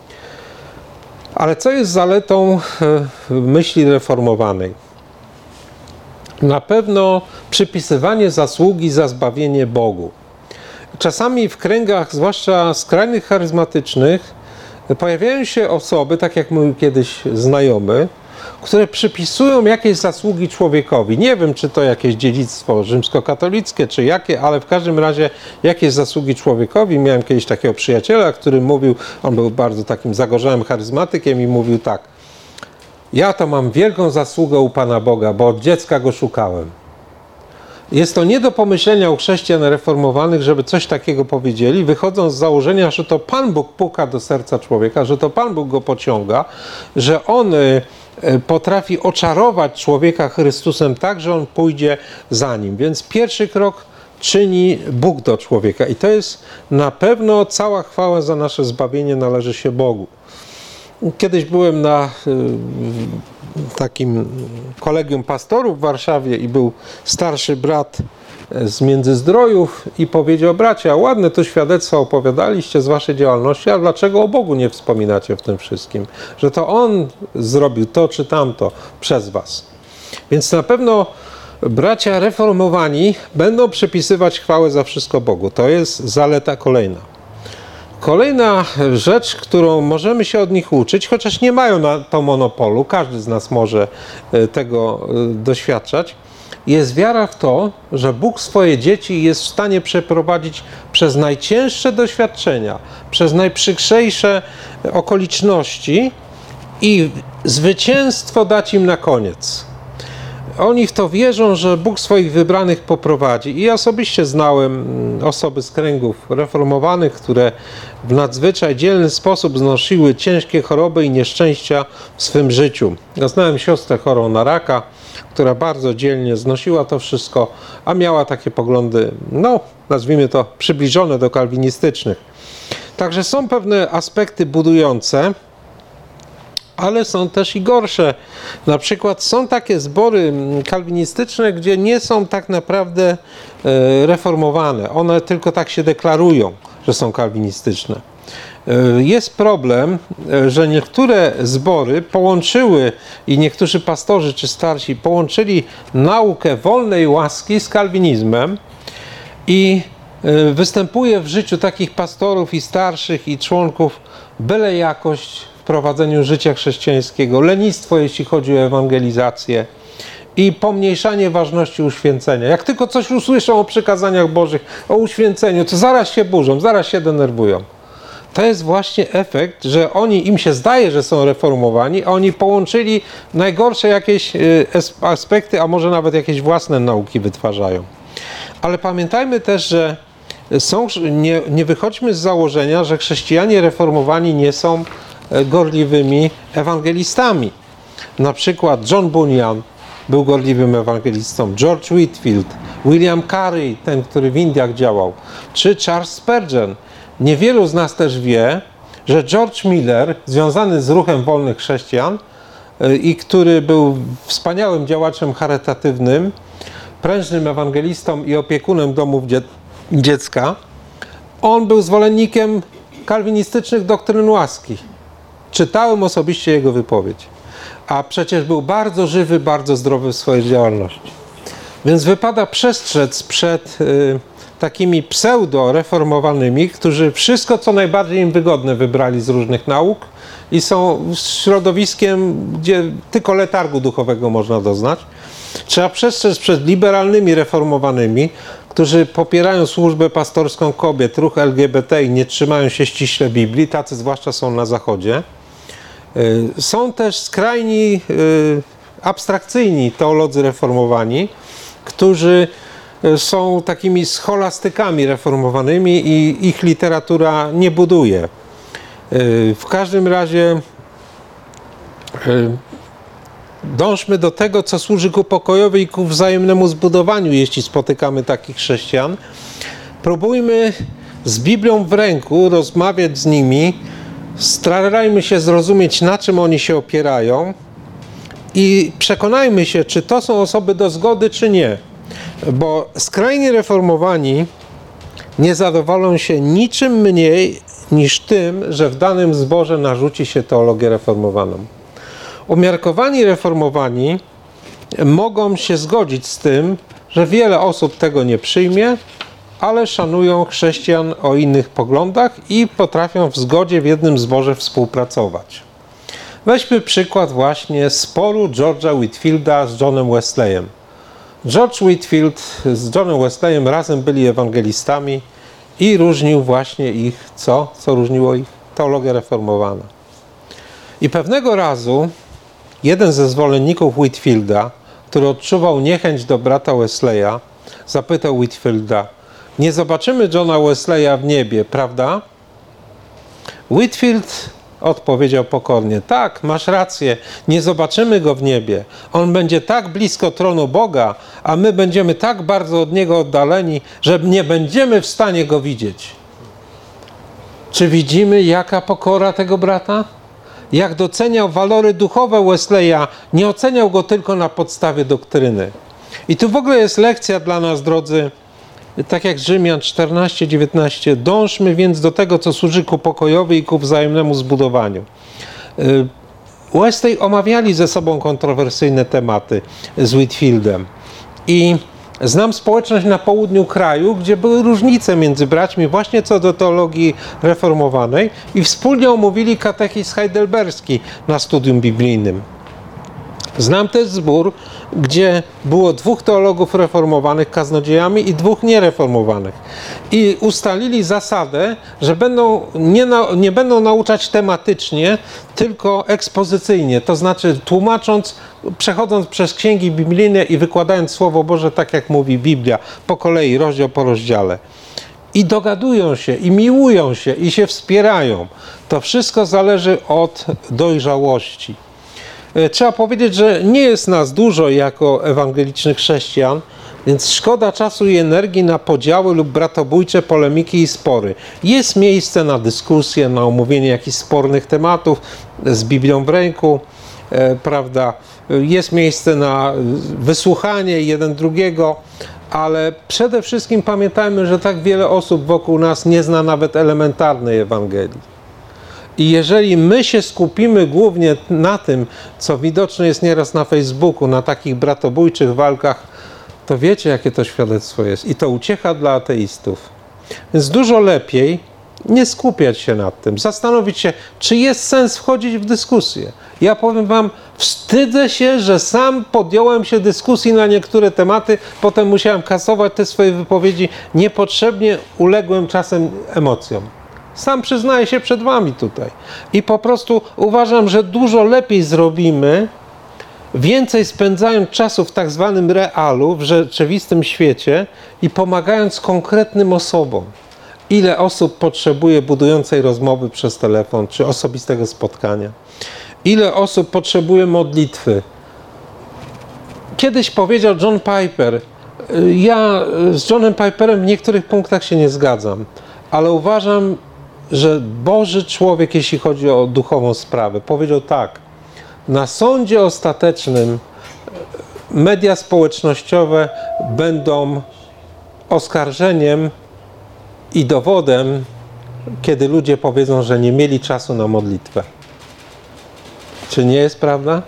Ale co jest zaletą y, myśli reformowanej? Na pewno przypisywanie zasługi za zbawienie Bogu. Czasami w kręgach, zwłaszcza skrajnych charyzmatycznych, pojawiają się osoby, tak jak mówił kiedyś znajomy, które przypisują jakieś zasługi człowiekowi. Nie wiem, czy to jakieś dziedzictwo rzymskokatolickie, czy jakie, ale w każdym razie jakieś zasługi człowiekowi. Miałem kiedyś takiego przyjaciela, który mówił, on był bardzo takim zagorzałym charyzmatykiem i mówił tak: ja to mam wielką zasługę u Pana Boga, bo od dziecka Go szukałem. Jest to nie do pomyślenia u chrześcijan reformowanych, żeby coś takiego powiedzieli, wychodząc z założenia, że to Pan Bóg puka do serca człowieka, że to Pan Bóg go pociąga, że On potrafi oczarować człowieka Chrystusem tak, że on pójdzie za Nim. Więc pierwszy krok czyni Bóg do człowieka i to jest na pewno cała chwała za nasze zbawienie należy się Bogu. Kiedyś byłem na takim kolegium pastorów w Warszawie i był starszy brat z Międzyzdrojów i powiedział: bracia, ładne to świadectwa opowiadaliście z waszej działalności, a dlaczego o Bogu nie wspominacie w tym wszystkim? Że to On zrobił to czy tamto przez was. Więc na pewno bracia reformowani będą przypisywać chwałę za wszystko Bogu. To jest zaleta kolejna. Kolejna rzecz, którą możemy się od nich uczyć, chociaż nie mają na to monopolu, każdy z nas może tego doświadczać, jest wiara w to, że Bóg swoje dzieci jest w stanie przeprowadzić przez najcięższe doświadczenia, przez najprzykrzejsze okoliczności i zwycięstwo dać im na koniec. Oni w to wierzą, że Bóg swoich wybranych poprowadzi. I ja osobiście znałem osoby z kręgów reformowanych, które w nadzwyczaj dzielny sposób znosiły ciężkie choroby i nieszczęścia w swym życiu. Ja znałem siostrę chorą na raka, która bardzo dzielnie znosiła to wszystko, a miała takie poglądy, no nazwijmy to, przybliżone do kalwinistycznych. Także są pewne aspekty budujące, ale są też i gorsze. Na przykład są takie zbory kalwinistyczne, gdzie nie są tak naprawdę reformowane. One tylko tak się deklarują, że są kalwinistyczne. Jest problem, że niektóre zbory połączyły i niektórzy pastorzy czy starsi połączyli naukę wolnej łaski z kalwinizmem i występuje w życiu takich pastorów i starszych i członków byle jakość w prowadzeniu życia chrześcijańskiego, lenistwo jeśli chodzi o ewangelizację i pomniejszanie ważności uświęcenia. Jak tylko coś usłyszą o przykazaniach Bożych, o uświęceniu, to zaraz się burzą, zaraz się denerwują. To jest właśnie efekt, że oni, im się zdaje, że są reformowani, a oni połączyli najgorsze jakieś aspekty, a może nawet jakieś własne nauki wytwarzają. Ale pamiętajmy też, że są, nie, nie wychodźmy z założenia, że chrześcijanie reformowani nie są gorliwymi ewangelistami. Na przykład John Bunyan był gorliwym ewangelistą, George Whitefield, William Carey, ten, który w Indiach działał, czy Charles Spurgeon. Niewielu z nas też wie, że George Miller, związany z ruchem wolnych chrześcijan i który był wspaniałym działaczem charytatywnym, prężnym ewangelistą i opiekunem domów dzie dziecka, on był zwolennikiem kalwinistycznych doktryn łaski. Czytałem osobiście jego wypowiedź. A przecież był bardzo żywy, bardzo zdrowy w swojej działalności. Więc wypada przestrzec przed y, takimi pseudo-reformowanymi, którzy wszystko, co najbardziej im wygodne, wybrali z różnych nauk i są środowiskiem, gdzie tylko letargu duchowego można doznać. Trzeba przestrzec przed liberalnymi reformowanymi, którzy popierają służbę pastorską kobiet, ruch L G B T i nie trzymają się ściśle Biblii, tacy zwłaszcza są na Zachodzie. Są też skrajni, abstrakcyjni teolodzy reformowani, którzy są takimi scholastykami reformowanymi i ich literatura nie buduje. W każdym razie dążmy do tego, co służy ku pokojowi i ku wzajemnemu zbudowaniu, jeśli spotykamy takich chrześcijan. Próbujmy z Biblią w ręku rozmawiać z nimi, starajmy się zrozumieć, na czym oni się opierają i przekonajmy się, czy to są osoby do zgody, czy nie. Bo skrajnie reformowani nie zadowolą się niczym mniej niż tym, że w danym zborze narzuci się teologię reformowaną. Umiarkowani reformowani mogą się zgodzić z tym, że wiele osób tego nie przyjmie, ale szanują chrześcijan o innych poglądach i potrafią w zgodzie w jednym zborze współpracować. Weźmy przykład właśnie sporu George'a Whitefielda z Johnem Wesleyem. George Whitefield z Johnem Wesleyem razem byli ewangelistami i różnił właśnie ich, co? Co różniło ich? Teologia reformowana. I pewnego razu jeden ze zwolenników Whitefielda, który odczuwał niechęć do brata Wesleya, zapytał Whitefielda: nie zobaczymy Johna Wesleya w niebie, prawda? Whitefield odpowiedział pokornie: tak, masz rację, nie zobaczymy go w niebie. On będzie tak blisko tronu Boga, a my będziemy tak bardzo od Niego oddaleni, że nie będziemy w stanie Go widzieć. Czy widzimy, jaka pokora tego brata? Jak doceniał walory duchowe Wesleya, nie oceniał go tylko na podstawie doktryny. I tu w ogóle jest lekcja dla nas, drodzy, tak jak Rzymian czternaście dziewiętnaście. Dążmy więc do tego, co służy ku pokojowi i ku wzajemnemu zbudowaniu. Wesley omawiali ze sobą kontrowersyjne tematy z Whitefieldem. I znam społeczność na południu kraju, gdzie były różnice między braćmi właśnie co do teologii reformowanej i wspólnie omówili katechizm heidelberski na studium biblijnym. Znam też zbór, gdzie było dwóch teologów reformowanych kaznodziejami i dwóch niereformowanych. I ustalili zasadę, że będą, nie, na, nie będą nauczać tematycznie, tylko ekspozycyjnie. To znaczy tłumacząc, przechodząc przez księgi biblijne i wykładając Słowo Boże tak, jak mówi Biblia, po kolei, rozdział po rozdziale. I dogadują się, i miłują się, i się wspierają. To wszystko zależy od dojrzałości. Trzeba powiedzieć, że nie jest nas dużo jako ewangelicznych chrześcijan, więc szkoda czasu i energii na podziały lub bratobójcze polemiki i spory. Jest miejsce na dyskusję, na omówienie jakichś spornych tematów z Biblią w ręku, e, prawda? Jest miejsce na wysłuchanie jeden drugiego, ale przede wszystkim pamiętajmy, że tak wiele osób wokół nas nie zna nawet elementarnej Ewangelii. I jeżeli my się skupimy głównie na tym, co widoczne jest nieraz na Facebooku, na takich bratobójczych walkach, to wiecie, jakie to świadectwo jest. I to uciecha dla ateistów. Więc dużo lepiej nie skupiać się nad tym, zastanowić się, czy jest sens wchodzić w dyskusję. Ja powiem wam, wstydzę się, że sam podjąłem się dyskusji na niektóre tematy, potem musiałem kasować te swoje wypowiedzi, niepotrzebnie uległem czasem emocjom. Sam przyznaję się przed wami tutaj. I po prostu uważam, że dużo lepiej zrobimy, więcej spędzając czasu w tak zwanym realu, w rzeczywistym świecie i pomagając konkretnym osobom. Ile osób potrzebuje budującej rozmowy przez telefon, czy osobistego spotkania? Ile osób potrzebuje modlitwy? Kiedyś powiedział John Piper, ja z Johnem Piperem w niektórych punktach się nie zgadzam, ale uważam, że Boży człowiek, jeśli chodzi o duchową sprawę, powiedział tak: na sądzie ostatecznym media społecznościowe będą oskarżeniem i dowodem, kiedy ludzie powiedzą, że nie mieli czasu na modlitwę. Czy nie jest prawda?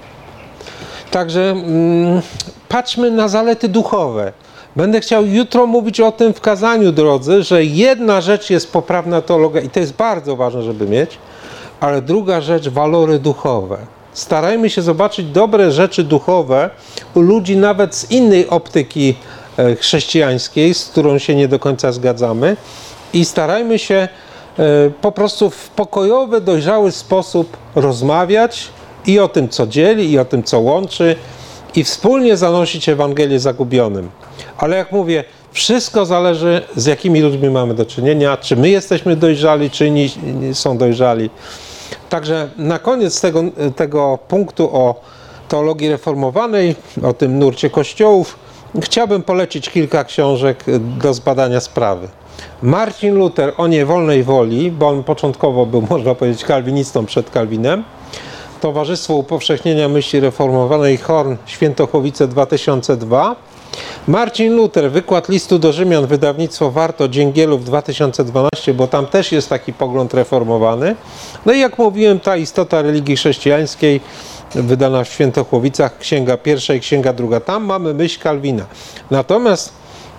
Także mm, patrzmy na zalety duchowe. Będę chciał jutro mówić o tym w kazaniu, drodzy, że jedna rzecz jest poprawna teologia i to jest bardzo ważne, żeby mieć, ale druga rzecz, walory duchowe. Starajmy się zobaczyć dobre rzeczy duchowe u ludzi nawet z innej optyki chrześcijańskiej, z którą się nie do końca zgadzamy, i starajmy się po prostu w pokojowy, dojrzały sposób rozmawiać i o tym, co dzieli, i o tym, co łączy, i wspólnie zanosić Ewangelię zagubionym. Ale jak mówię, wszystko zależy, z jakimi ludźmi mamy do czynienia, czy my jesteśmy dojrzali, czy inni są dojrzali. Także na koniec tego, tego punktu o teologii reformowanej, o tym nurcie kościołów, chciałbym polecić kilka książek do zbadania sprawy. Marcin Luter o niewolnej woli, bo on początkowo był, można powiedzieć, kalwinistą przed Kalwinem. Towarzystwo Upowszechnienia Myśli Reformowanej, Horn, Świętochowice dwa tysiące dwa. Marcin Luter, Wykład listu do Rzymian, wydawnictwo Warto, Dzięgielów dwa tysiące dwanaście, bo tam też jest taki pogląd reformowany. No i jak mówiłem, ta istota religii chrześcijańskiej, wydana w Świętochłowicach, księga pierwsza i księga druga. Tam mamy myśl Kalwina. Natomiast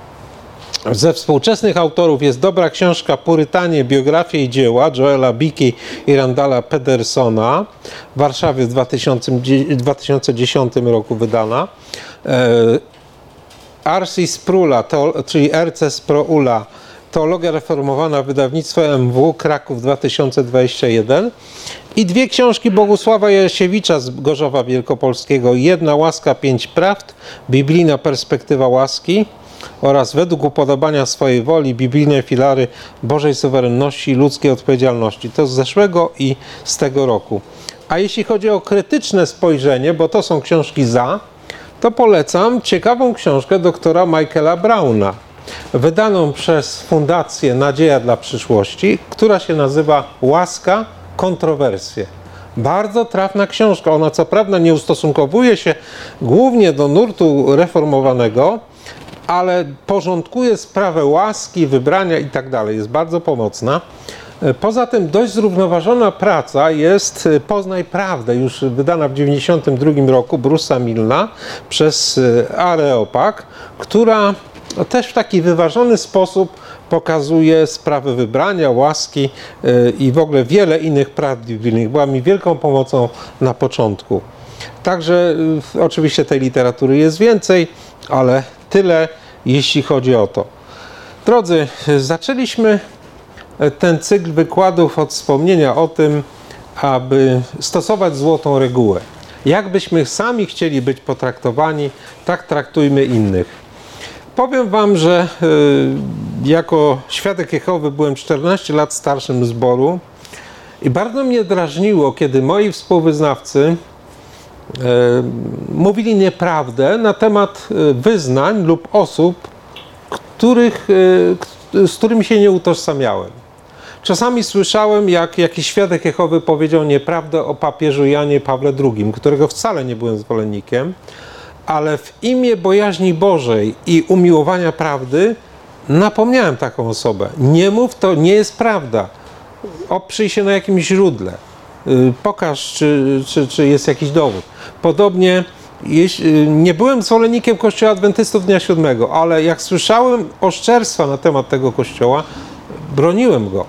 ze współczesnych autorów jest dobra książka Purytanie, biografie i dzieła Joela Bicky i Randala Pedersona, w Warszawie w dwa tysiące dziesiątym roku wydana. R C Sproula, czyli R C Sproula, Teologia Reformowana, wydawnictwo M W, Kraków dwa tysiące dwudziesty pierwszy. I dwie książki Bogusława Jasiewicza z Gorzowa Wielkopolskiego. Jedna Łaska, pięć prawd, biblijna perspektywa łaski, oraz Według upodobania swojej woli, biblijne filary Bożej suwerenności i ludzkiej odpowiedzialności. To z zeszłego i z tego roku. A jeśli chodzi o krytyczne spojrzenie, bo to są książki za, to polecam ciekawą książkę doktora Michaela Brauna, wydaną przez Fundację Nadzieja dla Przyszłości, która się nazywa Łaska, kontrowersje. Bardzo trafna książka. Ona co prawda nie ustosunkowuje się głównie do nurtu reformowanego, ale porządkuje sprawę łaski, wybrania i tak dalej. Jest bardzo pomocna. Poza tym dość zrównoważona praca jest Poznaj Prawdę, już wydana w dziewięćdziesiątym drugim roku Bruce'a Milna przez Areopag, która też w taki wyważony sposób pokazuje sprawę wybrania, łaski i w ogóle wiele innych prawd biblijnych. Była mi wielką pomocą na początku. Także oczywiście tej literatury jest więcej, ale tyle, jeśli chodzi o to. Drodzy, zaczęliśmy ten cykl wykładów od wspomnienia o tym, aby stosować złotą regułę. Jakbyśmy sami chcieli być potraktowani, tak traktujmy innych. Powiem wam, że y, jako świadek Jehowy byłem czternaście lat starszym zboru i bardzo mnie drażniło, kiedy moi współwyznawcy y, mówili nieprawdę na temat wyznań lub osób, których, y, z którymi się nie utożsamiałem. Czasami słyszałem, jak jakiś świadek Jehowy powiedział nieprawdę o papieżu Janie Pawle drugim, którego wcale nie byłem zwolennikiem, ale w imię bojaźni Bożej i umiłowania prawdy napomniałem taką osobę. Nie mów, to nie jest prawda. Oprzyj się na jakimś źródle. Pokaż, czy, czy, czy jest jakiś dowód. Podobnie, jeśli, nie byłem zwolennikiem Kościoła Adwentystów Dnia Siódmego, ale jak słyszałem oszczerstwa na temat tego Kościoła, broniłem go.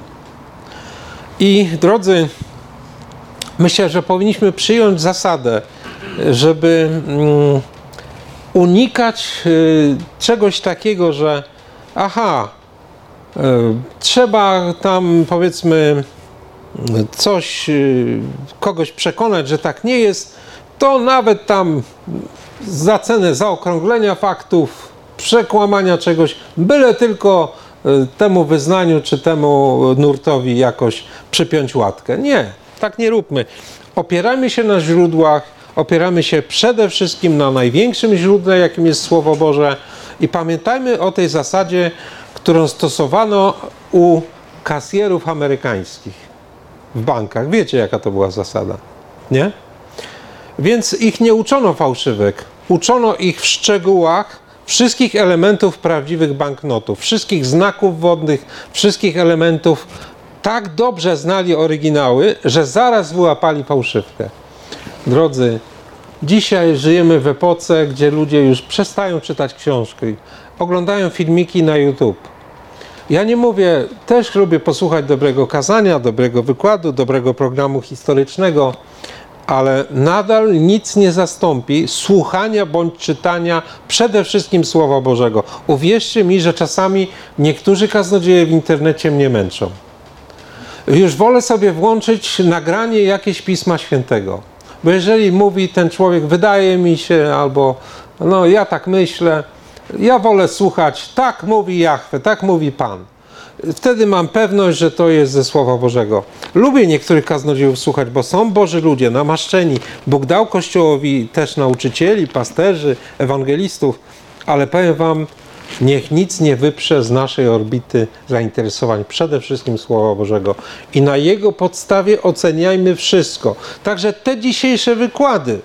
I drodzy, myślę, że powinniśmy przyjąć zasadę, żeby mm, unikać y, czegoś takiego, że aha, y, trzeba tam, powiedzmy, coś, y, kogoś przekonać, że tak nie jest, to nawet tam za cenę zaokrąglenia faktów, przekłamania czegoś, byle tylko y, temu wyznaniu czy temu nurtowi jakoś przypiąć łatkę. Nie, tak nie róbmy. Opieramy się na źródłach, opieramy się przede wszystkim na największym źródle, jakim jest Słowo Boże, i pamiętajmy o tej zasadzie, którą stosowano u kasjerów amerykańskich w bankach. Wiecie, jaka to była zasada, nie? Więc ich nie uczono fałszywek. Uczono ich w szczegółach wszystkich elementów prawdziwych banknotów, wszystkich znaków wodnych, wszystkich elementów. Tak dobrze znali oryginały, że zaraz wyłapali fałszywkę. Drodzy, dzisiaj żyjemy w epoce, gdzie ludzie już przestają czytać książki, oglądają filmiki na YouTube. Ja nie mówię, też lubię posłuchać dobrego kazania, dobrego wykładu, dobrego programu historycznego, ale nadal nic nie zastąpi słuchania bądź czytania przede wszystkim Słowa Bożego. Uwierzcie mi, że czasami niektórzy kaznodzieje w internecie mnie męczą. Już wolę sobie włączyć nagranie jakieś Pisma Świętego. Bo jeżeli mówi ten człowiek, wydaje mi się, albo no ja tak myślę, ja wolę słuchać, tak mówi Jahwe, tak mówi Pan. Wtedy mam pewność, że to jest ze Słowa Bożego. Lubię niektórych kaznodziejów słuchać, bo są Boży ludzie, namaszczeni. Bóg dał Kościołowi też nauczycieli, pasterzy, ewangelistów, ale powiem wam, niech nic nie wyprze z naszej orbity zainteresowań przede wszystkim Słowa Bożego. I na jego podstawie oceniajmy wszystko. Także te dzisiejsze wykłady,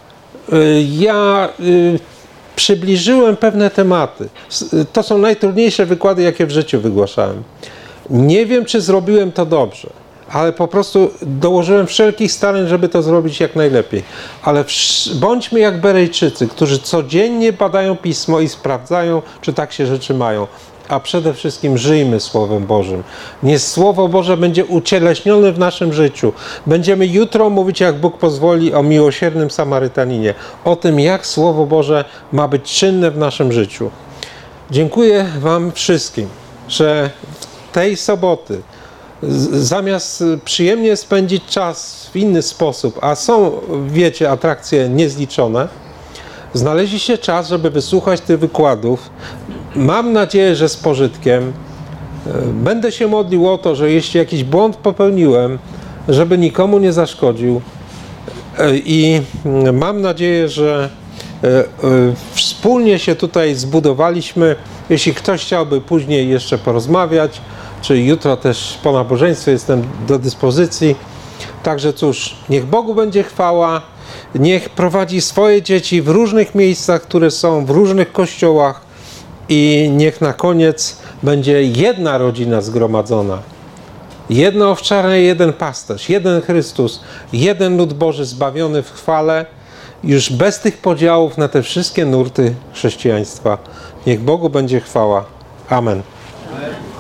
ja przybliżyłem pewne tematy. To są najtrudniejsze wykłady, jakie w życiu wygłaszałem. Nie wiem, czy zrobiłem to dobrze, ale po prostu dołożyłem wszelkich starań, żeby to zrobić jak najlepiej. Ale bądźmy jak Berejczycy, którzy codziennie badają Pismo i sprawdzają, czy tak się rzeczy mają. A przede wszystkim żyjmy Słowem Bożym. Niech Słowo Boże będzie ucieleśnione w naszym życiu. Będziemy jutro mówić, jak Bóg pozwoli, o miłosiernym Samarytaninie. O tym, jak Słowo Boże ma być czynne w naszym życiu. Dziękuję wam wszystkim, że w tej soboty zamiast przyjemnie spędzić czas w inny sposób, a są, wiecie, atrakcje niezliczone, znaleźliście czas, żeby wysłuchać tych wykładów. Mam nadzieję, że z pożytkiem. Będę się modlił o to, że jeśli jakiś błąd popełniłem, żeby nikomu nie zaszkodził. I mam nadzieję, że wspólnie się tutaj zbudowaliśmy. Jeśli ktoś chciałby później jeszcze porozmawiać, czy jutro też po nabożeństwie jestem do dyspozycji. Także cóż, niech Bogu będzie chwała. Niech prowadzi swoje dzieci w różnych miejscach, które są w różnych kościołach, i niech na koniec będzie jedna rodzina zgromadzona. Jedno owczarne, jeden pasterz, jeden Chrystus, jeden lud Boży zbawiony w chwale, już bez tych podziałów na te wszystkie nurty chrześcijaństwa. Niech Bogu będzie chwała. Amen. Amen.